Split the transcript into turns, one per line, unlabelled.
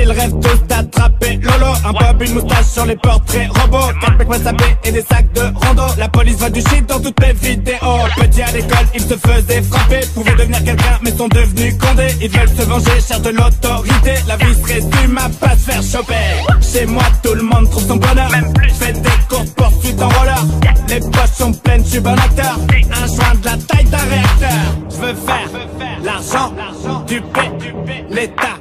Ils rêvent tous d'attraper Lolo. Un bob, une moustache sur les portraits robots. 4 mecs wasabi et des sacs de rando. La police voit du shit dans toutes mes vidéos. Petit à l'école, ils se faisaient frapper. Pouvaient devenir quelqu'un mais sont devenus condés. Ils veulent se venger, cherchent de l'autorité. La vie se résume à pas se faire choper. Chez moi tout le monde trouve son bonheur. Même plus. Fais des courses poursuites en roller. Les poches sont pleines, je suis bon acteur. Un joint de la taille d'un réacteur. Je veux faire l'argent du P, l'État